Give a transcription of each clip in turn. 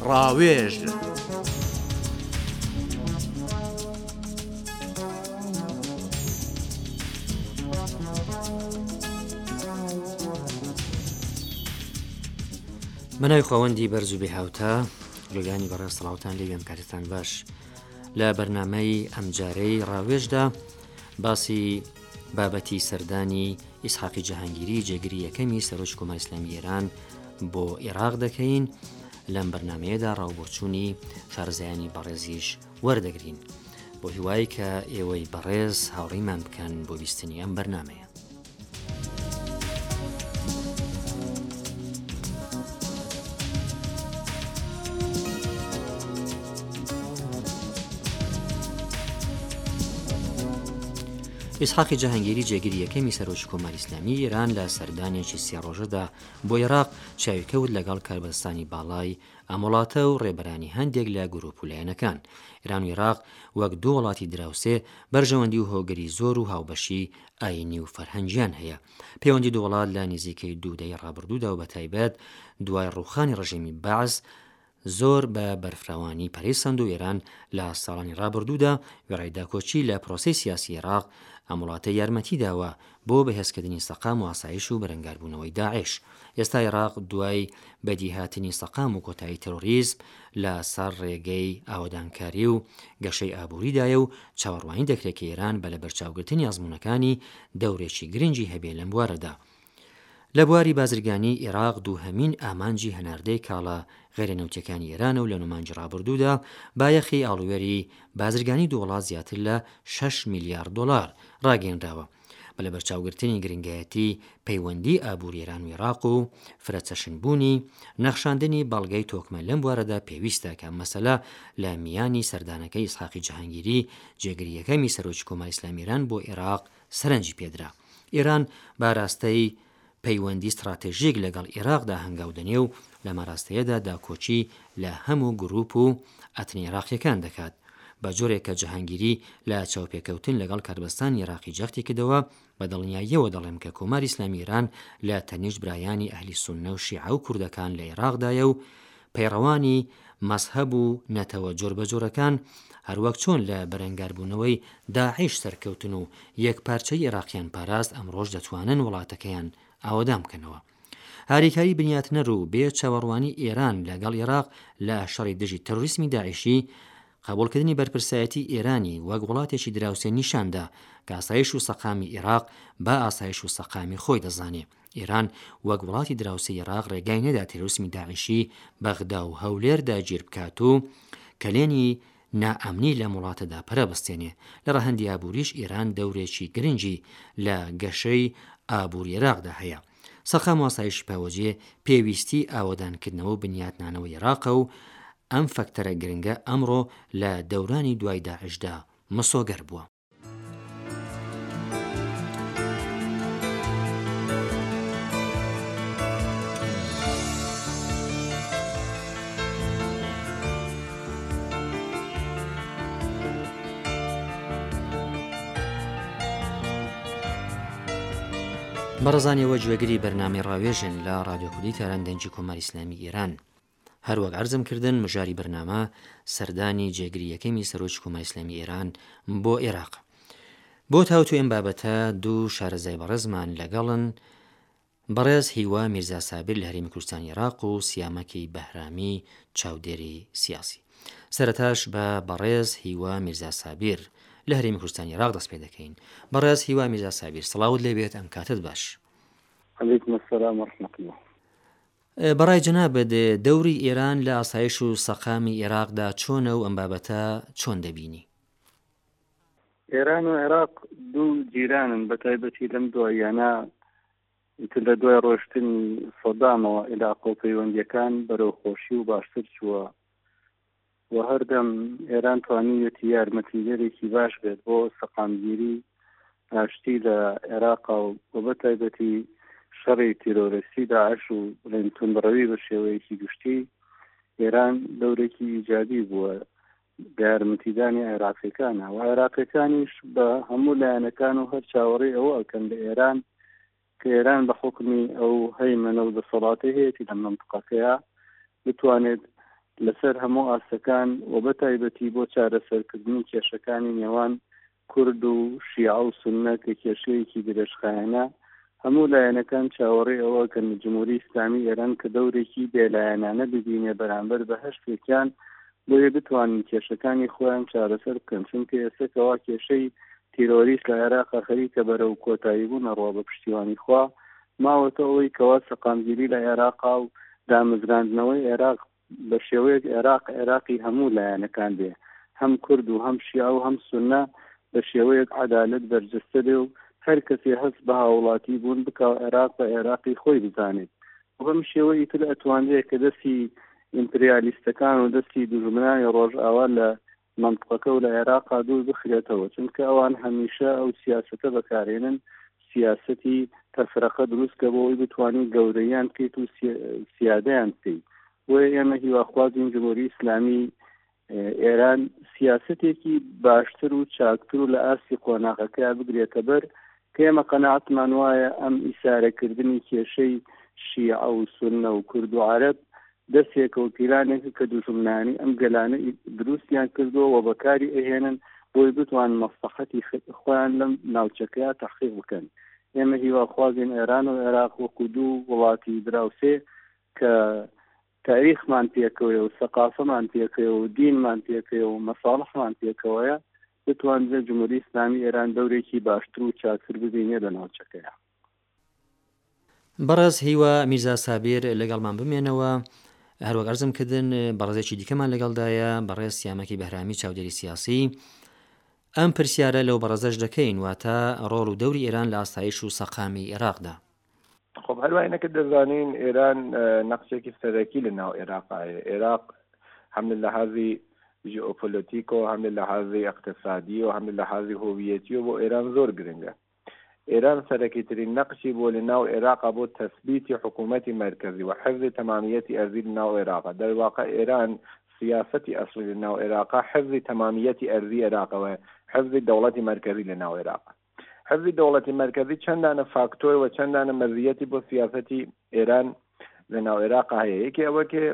ڕاوێژ منای خۆوەندی بەرز و بێهاوتە لۆگانی بەڕێز سەڵاوتان لێوێم کاتتان باش لە بەرنامەی ئەمجارەی ڕاوێژدا باسی بابەتی سەردانی ئیسحاقی جەهانگیری جێگیری یەکەمی سەرۆکی کۆماری ئیسلامی ئێران بۆ عێراق دەکەین. لەم بەرنمەیەدا ڕاوبۆچوونی شارەزایانی بەڕێزیش وەردەگرین بۆ هیوای کە ئێوەی بەڕێز هاوڕێیمان بکەن بۆ بیستنی ئەم بەرنمەیە. ئیسحاقی جەهانگیری جێگیری یەکەمی سەرۆکی کۆماری ئیسلامی ئێران لە سەردانێکی سێ ڕۆژەدا بۆ عێراق چاویکەوت لەگەڵ کاربەدەستانی باڵای ئەم وڵاتە و ڕێبەرانی هەندێک لە گروپ و لایەنەکان. ئێران و عێراق وەک دوو وڵاتی دراوسێ بەرژەوەندی و هۆگری زۆر و هاوبەشی ئاینی و فەرهەنگیان هەیە. پەیوەندی دوو وڵات لە نزیکەی دوودەی ڕابردوودا و بەتایبەت دوای ڕووخانی ڕژیمی بەعز زۆر بە بەرفراوانی پەرەیسەند و ئێران لە ساڵانی ڕابردوودا وێڕای کۆچی لە پرۆسەی سیاسی عێراق ئەم وڵاتە یارمەتی داوە بۆ بەهێزکردنی سەقام و ئاسایش و بەرەنگاربوونەوەی داعش. ئێستا عێراق دوای بەدیهاتنی سەقام و کۆتایی تەرۆریزم لە سەر ڕێگەی ئاوەدانکاری و گەشەی ئابووریدایە و چاوەڕوانی دەکرێت کە ئێران بە لە بەرچاوگرتنی ئەزموونەکانی دەورێکی گرنگی هەبێ لەم بوارەدا. لە بواری بازرگانی عێراق دووهەمین ئامانجی هەناردەی کاڵە غێرەنەوتیەکانی ئێرانە و لە نومانجی ڕابردوودا بایەخی ئاڵوێری بازرگانی دوو وڵات زیاتر لە 6 میلیارد دۆلار ڕاگەیەنراوە. بە لە بەرچاوگرتنی گرنگایەتی پەیوەندی ئابووری ئێران و عێراق و فرەچەشنبوونی نەخشاندنی بەڵگەی تۆکمە لەم بوارەدا پێویستە کە مەسەلە لە میانی سەردانەکەی ئیسحاقی جەهانگیری جێگیری یەکەمی سەرۆکی کۆماری ئیسلامی ئێران بۆ عێراق سەرنجی پێدرا. ئێران باراستەی پەیوەندی استراتێژیک لەگەڵ عێراقدا هەنگاودنێ و لە مەراستەیەدا داکۆچی لە هەموو گروپ و ئەتنی عێراقیەکان دەکات. بە جۆرێک کە جەهانگیری لە چاوپێکەوتن لەگەڵ کاربەستانی عێراقی جەختی کردەوە بە دڵنیاییەوە دەڵێم کە کۆماری ئیسلامی ئێران لە تەنیشت برایانی ئەهلی سوننە و شیعە و کوردەکان لە عێراقدایە و پەیڕەوانی مەزهەب و نەتەوە جۆربەجۆرەکان هەروەک چۆن لە بەرەنگاربوونەوەی داعش سەرکەوتن و یەکپارچەی عێراقیان پاراست ئەمڕۆژ دەتوانن وڵاتەکەیان ئاوەدام بکەنەوە. هاریکاری بنیاتنەر و بێ چاوەڕوانی ئێران لەگەڵ عێراق لە شەڕی دژی تەروریسمی داعشی قبولکردنی بەرپرسایەتی ئێرانی وەک وڵاتێکی دراوسێ نیشاندا کە ئاسایش و سەقامی عێراق با ئاسایش و سەقامی خۆی دەزانێ. ئێران وەک وڵاتی دراوسێ عێراق ڕێگای نەدا تەروریسمی داعشی بەغدا و هەولێر داگیر بکات و کەلێنی نائەمنی لە وڵاتەدا پەرە بستێنێ. لە ڕەهەندی ئابووریش ئێران دەورێکی گرنگی لە گەشەی ئابووری عێراقدا هەیە. سەقام و ئاسایشی پاوەجێ پێویستی ئاوەدانکردنەوە و بنیاتنانەوەی عێراقە و ئەم فەکتەرە گرنگە ئەمڕۆ لە دەورانی دوای داعشدا مسۆگەر بووە. بەڕێزانیەوە گوێگری بەرنامەی ڕاوێژن لە ڕادیۆ کوردی تاران دەنجی کۆماری ئیسلامی ئێران. هەروەک عەرزم کردن مژاری بەرنامە سەردانی جێگیری یەکەمی سەرۆکی کۆماری ئیسلامی ئێران بۆ عێراق. بۆ تاوتو ئەم بابەتە دوو شارەزای بەڕێزمان لەگەڵن، بەڕێز هیوا میرزا سابر لە هەرێمی کوردستانی عێراق و سیامەکی بەهرامی چاودێری سیاسی. سەرەتاش بە بەڕێز هیوا میرزا سابر لە هەرێمی کوردستانی عێراق دەست پێ دەکەین. بەڕێز هیوا میرزا سابر سڵاوت لێبێت، ئەم کاتت باش. عەلەیکوم ئەسسەلام وەڕەحمەتوڵڵاه. بەڕای جەنابەت دەوری ئێران لە ئاسایش و سەقامی عێراقدا چۆنە و ئەم بابەتە چۆن دەبینی؟ ئێران و عێراق دوو جیرانن، بەتایبەتی لەم دواییانە لە دوای ڕۆشتنی سەدامەوە عێراق و پەیوەندیەکان بەرەو خۆشی و باشتر چووە و هەردەم ئێران توانیوێتی یارمەتیدەرێکی باش بێت بۆ سەقامگیری ئاشتی لە عێراقا و بەتایبەتی شەڕی تیرۆریستی داعش و لەنتونبڕەوی بە شێوەیەکی گشتی ئێران دەورێکی ئیجابی بووە بە یارمەتیدانی عێراقیەکانە و عێراقیەکانیش بە هەموو لایەنەکان و هەر چاوەڕێی ئەوە ئەکەن لە ئێران کە ئێران بە حوکمی ئەو هەیمەنە و دەسەڵاتی هەیەی لە مەنتیقەکەیە بتوانێت لەسەر هەموو ئاسەکان و بە تایبەتی بۆ چارەسەرکردنی کێشەکانی نێوان کورد و شیعە و سوننە کە کێشەیەکی درێژخایەنە هەموو لایەنەکان چاوەڕێ ئەوە کە جمهوری ئیسلامی ئێران کە دەورێکی بێلایەنانە ببینێ بەرامبەر بە هەشتێکیان بۆیە بتوانین کێشەکانی خۆیان چارەسەر بکەن چونکە ئێستاکەوا کێشەی تیرۆریست لە عێراقا خەریکە بەرەو کۆتایی بوون ڕۆ بە پشتیوانی خوا ماوەتە ئەوەی کەوا سەقامگیری لە عێراقا و دامەزراندنەوەی عێراق بە شێوەیەک عێراقی هەموو لایەنەکان بێ هەم کورد و هەم شیعە و هەم سوننە بە شێوەیەک عەدالەت بەرجەستە بێ و هەر کەسێ هەست بە هاوڵاتی بوون بکاو عێراق بە عێراقی خۆی بزانێت بەم شێوەی تر ئەتوانرێت کە دەستی ئیمپریالیستەکان و دەستی دوژمنانی ڕۆژئاوا لە منطقەکە و لە عێراقا دوور بخرێتەوە چونکە ئەوان هەمیشە ئەو سیاسەتە بەکارێنن سیاسەتی تەفرەقە دروستکە بۆ ئەوی بتوانین گەورەیان بکەیت و سیادەیان بکەیت بۆیە ئێمە هیواخوازین جمهوری ئیسلامی ئێران سیاسەتێکی باشتر و چاکتر و لە ئاستی قۆناغەکە بگرێتە بەر کە ئێمە قەناعەتمان وایە ئەم ئیسارەکردنی کێشەی شیعە و سوننە و کورد و عەرەب دەستێکە و پیلانێکە کە دوژمنانی ئەم گەلانە دروستیان کردووە و بەکاری ئەهێنن بۆی بتوان مەسلحەتی خۆیان لەم ناوچەکەیە تەحقیق بکەن ئێمە هیواخوازین ئێران و عێراق وەکو دوو وڵاتی دراوسێ کە تاریخمان پێکەوەیە و سەقافەمان پێکەوە و دینمان پێکەوە و مەساڵحمان پێکەوەیە بتوانرێت جمهوری ئیسلامی ئێران دەورێکی باشتر و چاکتر ببینێ لە ناوچەکەیە. بەڕێز هیوا میرزا سابیر لەگەڵمان بمێنەوە هەروەک عەرزم کردن بەڕێزێکی دیکەمان لەگەڵدایە بەڕێز سیامەکی بەهرامی چاودێری سیاسی ئەم پرسیارە لەو بەڕێزەش دەکەین واتە ڕۆڵ و دەوری ئێران لە ئاسایش و سەقامی عێراقدا. خب هەروایەکە دەزانین ئێران نەقشێکی سەرەکی لە ناو عێراقایە عێراق هەم لە لەحاظی ژئۆپۆلیتیک و هەم لە لەحاظی اقتصادی و هەم لە لەحاظی هویەتی و بۆ ئێران زۆر گرنگە ئێران سەرەکیترین نەقشی بۆ لە ناو عێراقا بۆ تەثبیتی حکوومەتی مرکزی و حفظ تەمامیەتی ئەرزی لە ناو عێراقا دەرواقع ئێران سیاسەتی ئەسڵی لە ناو عێراقا حفظی تەمامیەتی ئەرزی عێراقەوە حفظی دەوڵەتی مرکزی لە ناو عێراقا حفظی دەوڵەتی مرکزی چەندانە فاکتۆر و چەندانە مەزیەتی بۆ سیاسەتی ئێران لە ناو عێراقا هەیە یەکی ئەوە کە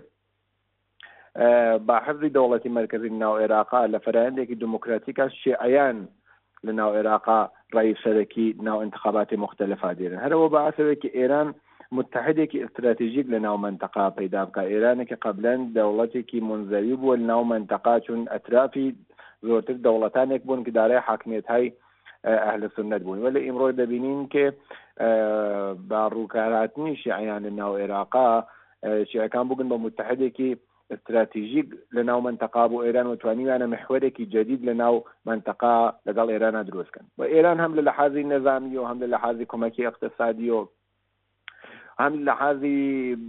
با حفظی دەوڵەتی مرکزی لە ناو عێراقا لە فەرایەندێکی دموکراتیکە شیعەیان لە ناو عێراقا ڕای سەرەکی ناو انتخاباتی مختلفا دێرن هەرەوە بەعسەوەیەکی ئێران متحدێکی استراتیژیک لە ناو منتەقا پەیدا بکە ئێرانێکی قەبلەن دەوڵەتێکی منزەوی بووە لە ناو منتەقا چون ئەترافی زۆرتر دەوڵەتانێک بوون کە دارای حاکمیەتهای ئەهل سنت بوون ولی ئیمڕۆ دەبینین کە با ڕووکارهاتنی شیعەیان لە ناو عێراقا شیعەکان بوون بە متحدێکی استراتیژیک لە ناو منتەقا بۆ ئێران و توانیوانە محورێکی جدید لە ناو منتەقا لەگەڵ ئێرانە دروستکەن و ئێران هەم لە لەحاظی نەظامی و هەم لە لەحاظی کۆمەکی اقتصادی و هەم لە لەحاظی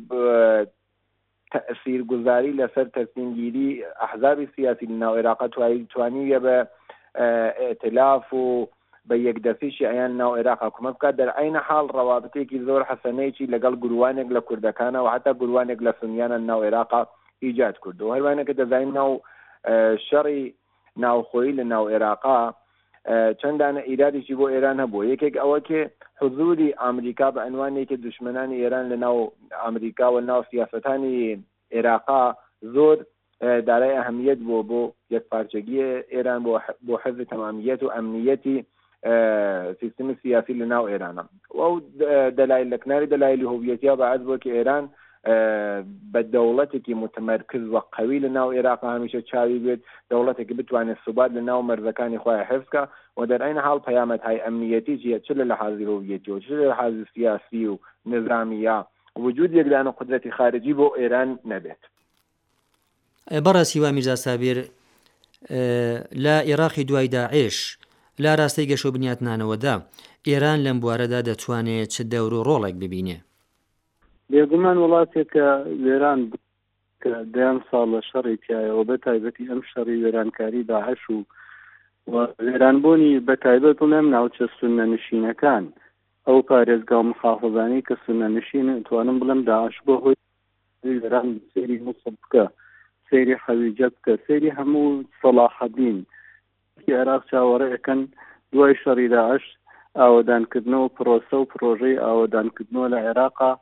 تەئسیرگوزاری لەسەر تەسمیمگیری ئەحزابی سیاسی لە ناو عێراقا توانیویە بە ئێتلاف و بە یەکدەستی شیعەیان ناو عێراقا کۆمەک بکات دەرعەینە حاڵ ڕەوابطێکی زۆر حەسەنەیەکی لەگەڵ گروانێک لە کوردەکانە و حتا گروانێک لە سونیانە ناو عێراقا ایجاد کرد و هەروانەکە دەزانین ناو شەڕی ناوخۆیی لە ناو عێراقا چەندانە ئیرادێکی بۆ ئێران هەبووە یەکێک ئەوە کە حضوری ئەمریکا بە عنوانێکی دوشمنانی ئێران لە ناو ئەمریکا و ناو سیاسەتانی عێراقا زۆر دارای ئەهەمیەت بووە بۆ یەکپارچەگی ئێران بۆ حفظ تەمامیەت و ئەمنیەتی سیستمی سیاسی لە ناو ئێرانە و ئەو دەلایل لە کناری دەلایلی هویەتیە بەعەز بووە کە ئێران بە دەوڵەتێکی متمەرکز و قەوی لە ناو عێراق هەمیشە چاوی بێت دەوڵەتێکی بتوانێت سوبات لە ناو مەرزەکانی خۆی حفظکە و دەرعەینە حاڵ پەیامەتهای ئەمنیەتی چیە چ لە لەحاظی هویەتی و چ لە لەحاظی سیاسی و نظامیە وجود یەکدانە قودرەتی خارجی بۆ ئێران نەبێت. بەڕاستی وا میرزا سابیر لە عێراقی دوای داعش لا ڕاستەی گەشە و بنیاتنانەوەدا ئێران لەم بوارەدا دەتوانێت چ دەور و ڕۆڵێک ببینێ؟ بێگومان وڵاتێکە وێران کە دەیان ساڵ لە شەڕی تایەوە بە تایبەتی ئەم شەڕی وێرانکاری داعش و وێرانبوونی بە تایبەت بوونەم ناوچە سوننەنشینەکان ئەو پارێزگا و محافظانەی کە سوننەنشینە توانم بڵێم داعش بۆ هۆی وێران سەیری موسڵ بکە سەیری حەویجە بکە سەیری هەموو سەلاحەدین عێراق چاوەڕێیەکەن دوای شەڕی داعش ئاوەدانکردنەوە پرۆسە و پرۆژەی ئاوەدانکردنەوە لە عێراقا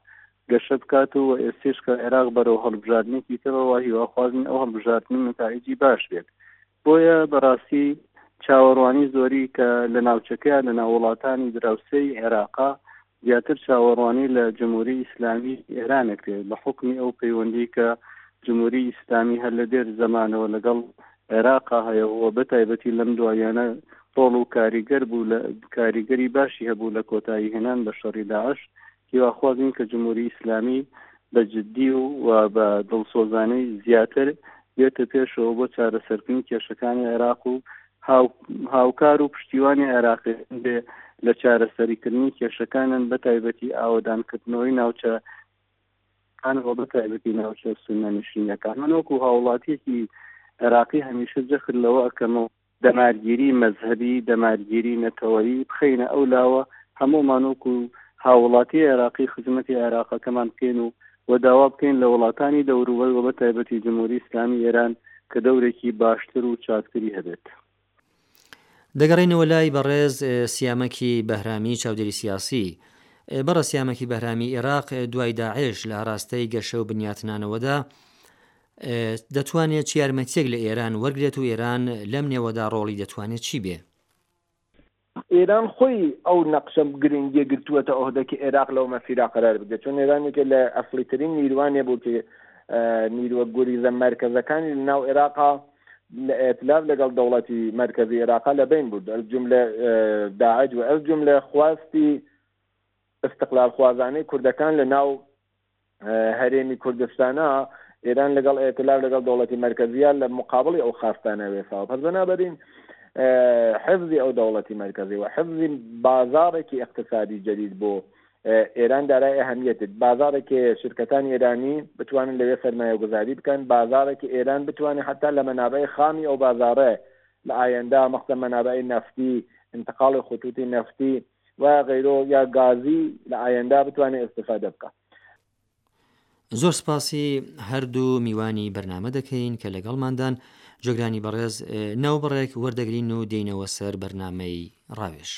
گەشە بکات و ئێستش کە عێراق بەرەو هەڵبژاردنێکی ترەوە هیواخوازن ئەو هەڵبژاردن نتایجی باش بێت. بۆیە بەڕاستی چاوەڕوانی زۆری کە لە ناوچەکە لە ناو وڵاتانی دراوسەی عێراقا زیاتر چاوەڕوانی لە جمهوری ئیسلامی ئێرانەکرێت بە حکمی ئەو پەیوەندی کە جمهوری ئیسلامی هەر لە دێر زەمانەوە لەگەڵ عێراقا هەیەەوە بەتایبەتی لەم دوایانە ڕۆڵ و کاریگەر بوو لە کاریگەری باشی هەبوو لە کۆتایی هێنان بە شەڕی داعش هیواخوازین کە جمهوری ئیسلامی بە جددی و بە دڵسۆزانەی زیاتر بێتە پێشەوە بۆ چارەسەرکردنی کێشەکانی عێراق و هاوکار و پشتیوانی عێراقی بێ لە چارەسەریکردنی کێشەکانن بەتایبەتی ئاوەدانکردنەوەی ناوچەکانەوە بەتایبەتی ناوچە سونەنشینەکان. من وەکو هاوڵاتیەکی عێراقی هەمیشە جەخر لەوە ئەکەمەوە دەمارگیری مەذهبی دەمارگیری نەتەوەیی بخەینە ئەو لاوە هەموومان وەکو هاوڵاتی عێراقی خزمەتی عێراقەکەمان بکەین و داوا بکەین لە وڵاتانی دەوروبەر و بەتایبەتی جمهوری ئیسلامی ئێران کە دەورێکی باشتر و چاکتری هەبێت. دەگەڕێنەوە لای بەڕێز سیامەکی بەهرامی چاودێری سیاسی. بەڕە سیامەکی بەهرامی عێراق دوای داعش لە ئاراستەی گەشە و بنیاتنانەوەدا دەتوانێت چ یارمەتیەک لە ئێران وەرگێت و ئێران لەم نێوەدا ڕۆڵی دەتوانێت چی بێ؟ ئێران خۆی ئەو نەقشە گرنگیە گرتووەتە ئەوهدەکی عێراق لەو مەسیرا قرار بدێت، چون ئێرانێکە لە ئەفریترین نیروانێ بوو کە نیروە گوریزە مەرکەزەکانی لەناو عێراقا لە ئێتلاف لەگەڵ دەوڵەتی مەرکەزی عێراقا لەبین بوو، الجملە داعش و الجملە خواستی استقلال خوازانەی کوردەکان لە ناو هەرێمی کوردستانە ئێران لەگەڵ ئێتلاف لەگەڵ دەوڵەتی مەرکەزیە لە مقابڵی ئەو خاستانە وێساوە. پس بەنابەرین حفظی ئەو دەوڵەتی مەرکەزی و حفظی بازارێکی اقتصادی جدید بۆ ئێران دارای ئەهەمیەتێت، بازارێکی شرکەتانی ئێرانی بتوانن لەوێ سەرمایەگوزاری بکەن، بازارێکی ئێران بتوانێت حتا لە مەنابەی خامی ئەو بازارە لە ئایندا مەخصە مەنابەی نەفتی، انتقاڵی خطوطی نەفتی و غیرۆ یا گازی لە ئایندا بتوانێت استفادە بکە. زۆر سپاسی هەردوو میوانی بەرنامە دەکەین کە لەگەڵماندان جۆگرانی بەڕێز ناوبڕێک وەردەگرین و دێینەوە سەر بەرنامەی ڕاوێژ.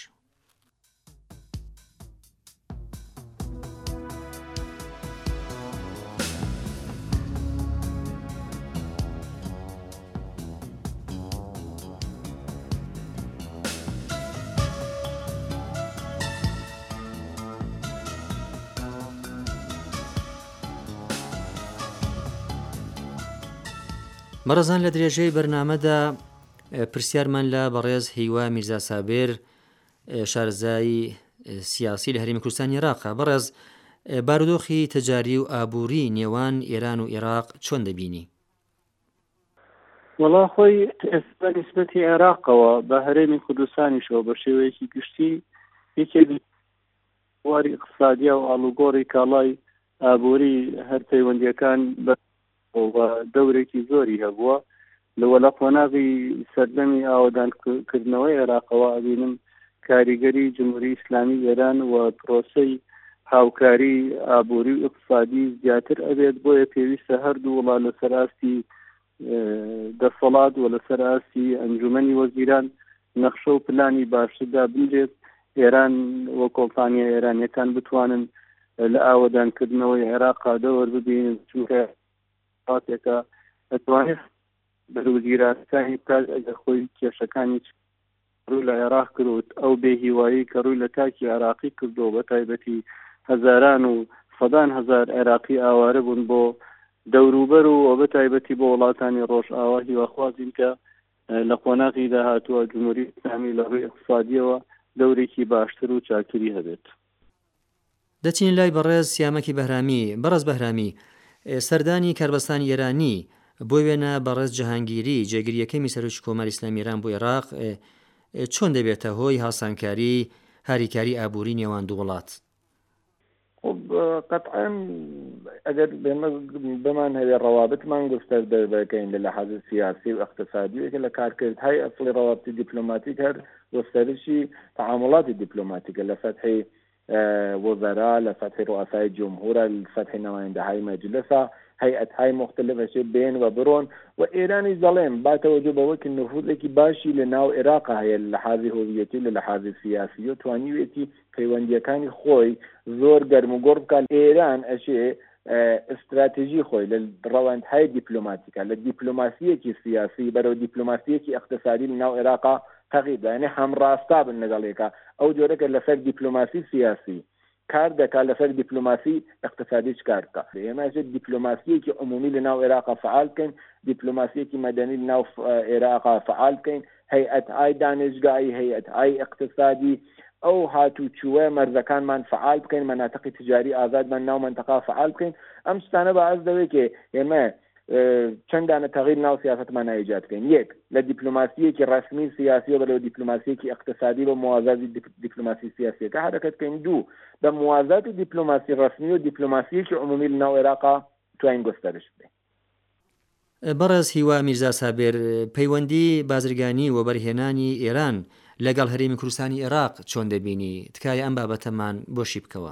بەڕێزان لە درێژەی بەرنامەدا پرسیارمان لە بەڕێز هیوا میرزا سابێر شارەزای سیاسی لە هەرێمی کوردستانی عێراقا. بەڕێز بارودۆخی تجاری و ئابووری نێوان ئێران و عێراق چۆن دەبینی؟ وەڵا خۆی ئێستا نسبەتی عێراقەوە بە هەرێمی کوردستانیشەوە بە شێوەیەکی گشتی یەکێک واری اقتصادیە و ئاڵوگۆڕی کاڵای ئابووری هەر پەیوەندیەکان بە دەورێکی زۆری هەبووە لەوە لە قۆناغی سەردەمی ئاوەدانکردنەوەی عێراقەوە ئەبینم کاریگەری جمهوری ئیسلامی ئێران و پرۆسەی هاوکاری ئابووری و اقتصادی زیاتر ئەبێت، بۆیە پێویستە هەردوو وڵات لەسەر ئاستی دەسەڵات و لەسەر ئاستی ئەنجومەنی وەزیران نەخشە و پلانی باشتردا بنرێت ئێران وە کۆمپانیا ئێرانیەکان بتوانن لە ئاوەدانکردنەوەی عێراقا دەوەر ببینن، چونکە ێکە دەتوانێت بەروزیرانەکانی بکات ئەگەر خۆی کێشەکانی ڕووی لە عێراق کردوت ئەو بێهیوایی کە ڕووی لە تاکی عێراقی کردو بە تایبەتی هەزاران و سەدان هەزار عێراقی ئاوارە بوون بۆ دەوروبەر و بە تایبەتی بۆ وڵاتانی ڕۆژ ئاوا هیواخوازین کە لە قۆناغی داهاتووە جمهوری ئیسلامی لە ڕووی اقتصادیەوە دەورێکی باشتر و چاکری هەبێت. دەچین لای بەڕێز سیامەکی بەهرامی. بەڕێز بەهرامی، سەردانی کاربەستانی ئێرانی بۆ وێنە بەڕێز جەهانگیری جێگیریەکەی سەرۆکی کۆماری ئیسلامی ئێران بۆ عێراق چۆن دەبێتە هۆی هاسانکاری هاریکاری ئابووری نێوان دوو وڵات؟ قطعا ئەگەر بمان هەیە ڕەوابطمان گستەر دەبەکەین لە لەحاظ سیاسی و اقتصادی وەکە لە کارکردهای ئەصلی ڕەوابطی دیپلۆماتیک هەر وەستەرشی تعاملاتی دیپلۆماتیکە لە سەطحی وزراء لە سطح رؤسای جمهور لە سطح نماینده‌های مجلس هيئتهای مختلفش بين وبرون وإيراني ظلم باتوجه بوك النفوذ لكي باشي لناو عراق هي لحاظي هويتي لحاظي سياسي توانيويتي في كان خوي زور قرم قرب كان إيران أشي استراتيجي خوي للروند هاي دبلوماتيكا للدبلوماسية كي سياسي برو دبلوماسية كي اقتصادي لناو عراق تغيب يعني هم راستا بالنقاليكا أو جورك لفر دبلوماسي سياسي کار دەکات لەسەر دیپلۆماسی اقتصادیش کار بکات. ئێمە دیپلۆماسیەکی عمومی لەناو عێراق فعال بکەین، دیپلۆماسیەکی مەدەنی لەناو عێراق فعال بکەین، هەیئەتهای دانشگاهی، هەیئەتهای اقتصادی ئەو هاتوچووە مەرزەکانمان فعال بکەین، مەناتقی تجاری ئازادمان ناو منتەقا فعال بکەین. ئەم شتانە بەعەز دەوێت کە ئێمە چەندانە تەغییر ناو سیاستمان ایجاد بکەین. یەک لە دیپلۆماسیەکی ڕسمی سیاسی و بەلەو دیپلۆماسیەکی اقتصادی بە موازاتی دیپلۆماسی سیاسیەکە حرەکەت بکەین. دوو بە موازاتی دیپلۆماسی ڕسمی و دیپلۆماسیەکی عمومی لەناو عێراق توانین گسترش بدەین. بەڕێز هیوا میرزا سابر، پەیوەندی بازرگانی و بەرهێنانی ئێران لەگەڵ هەرێمی کوردستانی عێراق چۆن دەبینی؟ تکایە ئەم بابەتەمان بۆشی بکەوە.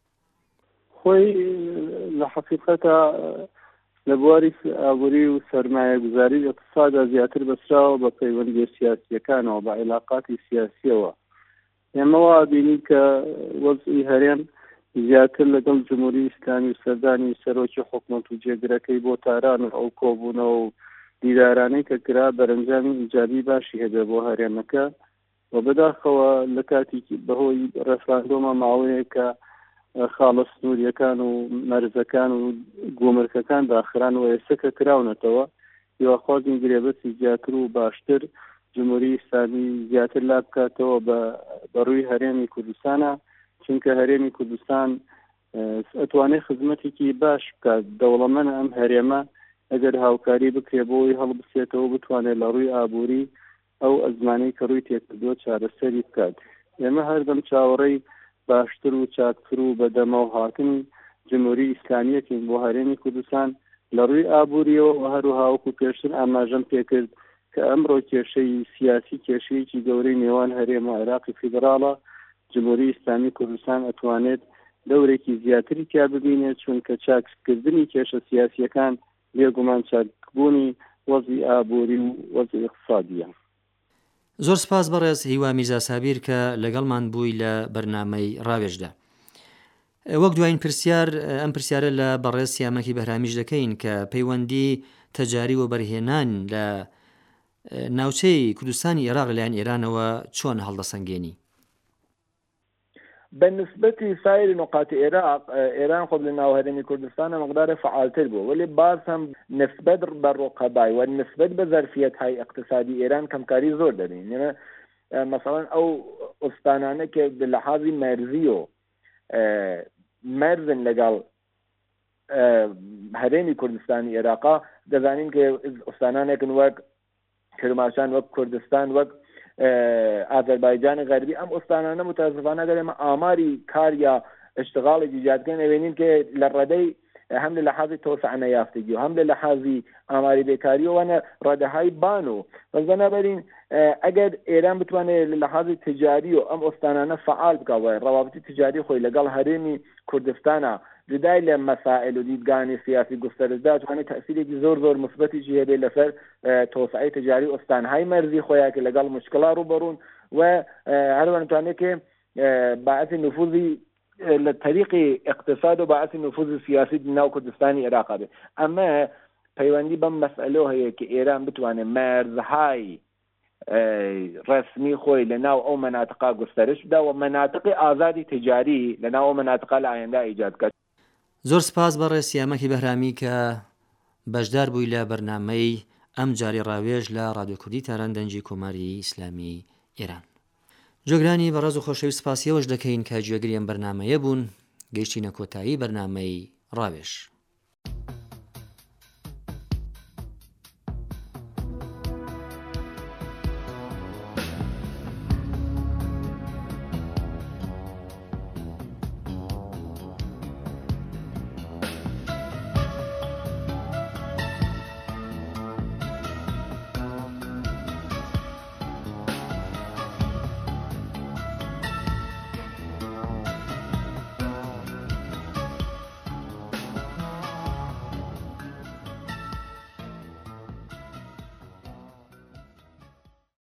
خۆی لە حەقیقەتە لە بواری ئابووری و سەرمایە گوزاری اقتصادا زیاتر بەسراوە بە پەیوەندی سیاسیەکانەوە بە عیلاقاتی سیاسیەوە. ئێمەوە بینی کە وەزعی هەرێم زیاتر لەگەڵ جمهوری ئیسلامی و سەردانی سەرۆکی حکومەت و جێگرەکەی بۆ تاران و ئەو کۆبوونەوە و دیدارانەی کە کرا بەرەنجامی ئیجابی باشی هەبێ بۆ هەرێمەکە و بەداخەوە لە کاتێکی بەهۆی ڕەفراندۆمە ماوەیە کە خاڵە سنووریەکان و مەرزەکان و گۆمرکەکان داخران و ئێستا کراونەتەوە هیواخوازین گرێبەتی زیاتر و باشتر جمهوری ئیسلامی زیاتر لا بکاتەوە بەڕووی هەرێمی کوردستانە، چونکە هەرێمی کوردستان ئەتوانێت خزمەتێکی باش بکات. دەوڵەمەندە ئەم هەرێمە ئەگەر هاوکاری بکرێ بۆی هەڵبسێتەوە بتوانێت لە ڕووی ئابووری ئەو ئەزمانەی کە ڕووی تێکردووە چارەسەری بکات. ئێمە هەردەم چاوەڕێی باشتر و چاکتر و بەدەمە و هاتنی جمهوری ئیسلامیەتین بۆ هەرێمی کوردستان لە ڕووی ئابووریەوە و هەروەها وەکو پێشتر ئاماژەم پێکرد کە ئەمڕۆ کێشەی سیاسی کێشەیەکی گەورەی نێوان هەرێمە عێراقی فیدراڵە، جمهوری ئیسلامی کوردستان ئەتوانێت دەورێکی زیاتری تیا ببینێت، چونکە چاککردنی کێشە سیاسیەکان بێگومان چاکبوونی وەزعی ئابووری و وەزعی اقتصادیە. زۆر سپاس بەڕێز هیوا میرزا سابیر کە لەگەڵمان بووی لە بەرنامەی ڕاوێژدا. وەک دوایین پرسیار ئەم پرسیارە لە بەڕێز سیامەکی بەهرامیش دەکەین کە پەیوەندی تەجاری و بەرهێنان لە ناوچەی کوردستانی عێراق لەلایەن ئێرانەوە چۆن هەڵدەسەنگێنی؟ بالنسبة سائر نقاط العراق إيران قبل أنه هرمي كردستان مقدار فعال تربو ولي بعض هم نسبة بالرقباء والنسبة بظرفية هاي اقتصادي إيران كم كاري زور دارين يعني مثلا أو أستانانة كباللحاظ مرزيو مرزن لقال هرمي كردستاني عراقا دزانين كأستانانة كنوك كرماشان وك كردستان وك آذربایجان غربی ام استانانه متاسفانه داریم آماری کار یا اشتغال ایجاد کردن ببینیم که لردی هم لحاظ توسعه نیافتگی و هم لحاظ آماری بیکاری و رده های بانو و بنابراین اگر ایران بتونه لحاظ تجاری و ام استانانه فعال بکه و روابط تجاری خوی لگل هرمی کردستان جدای لمسائل و دیدگانی سیاسی گسترده داشت و تأثیری زور مثبتی جیه به لسر توسعه تجاری استانهای مرزی خویا که لگل مشکلات رو برون و هر وقت که باعث نفوذی لطریق اقتصاد و باعث نفوذ سیاسی ناو کردستانی عراق به اما پیوندی به مسئله هایی که ایران بتونه مرزهای رسمی خوی لناو او مناطقه گسترش بده و مناطق آزادی تجاری لناو او مناطقه لآینده ایجاد کرد. زۆر سپاس بەڕێز سیامەکی بەهرامی کە بەشدار بووی لە بەرنامەی ئەم جاری ڕاوێژ لە ڕادیۆ کوردی تاران دەنجی کۆماری ئیسلامی ئێران. جۆگرانی بەڕێز و خۆشەویست سپاسیەوەش دەکەین کە گوێگری ئەم بەرنامەیە بوون. گەیشتینە کۆتایی بەرنامەی ڕاوێژ.